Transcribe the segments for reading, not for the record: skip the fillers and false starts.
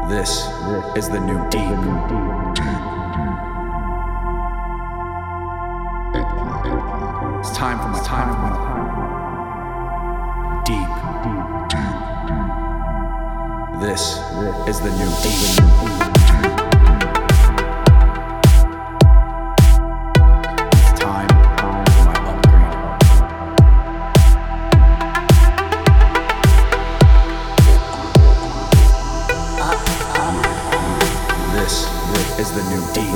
This is the new deep. It's time for my deep. This is the new deep. Is the new deep.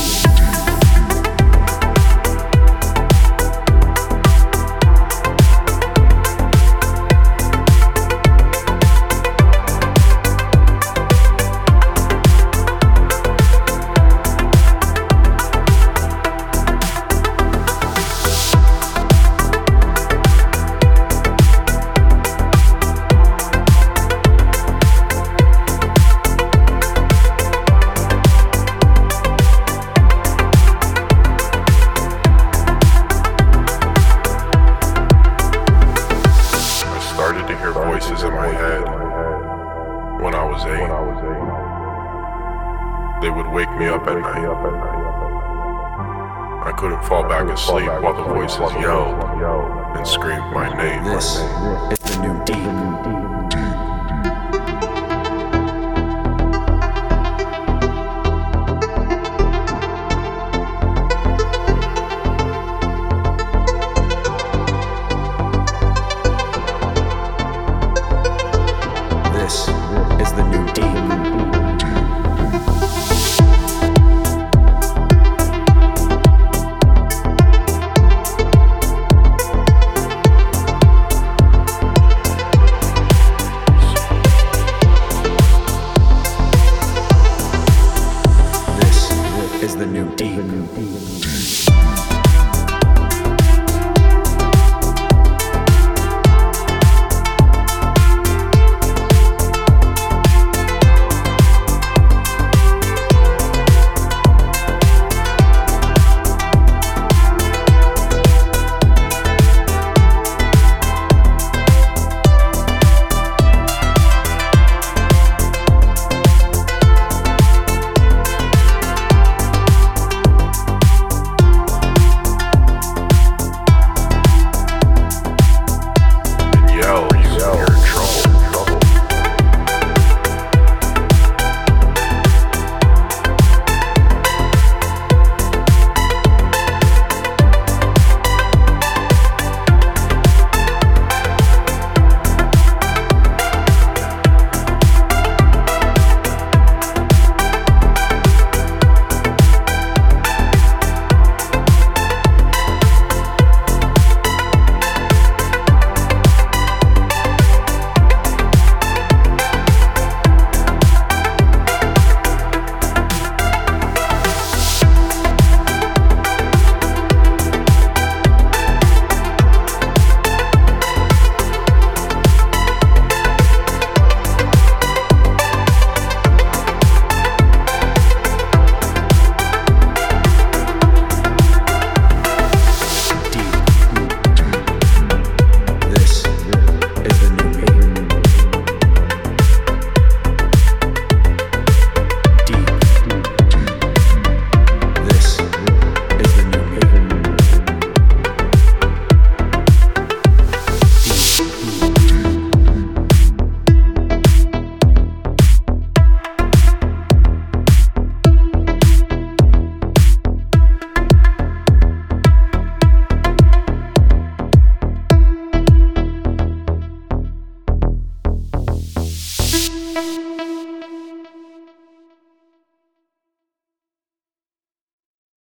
Voices in my head when I was 8. They would wake me up at night. I couldn't fall back asleep while the voices yelled and screamed my name. This is the new deep. This is the new deep. This is the new deep.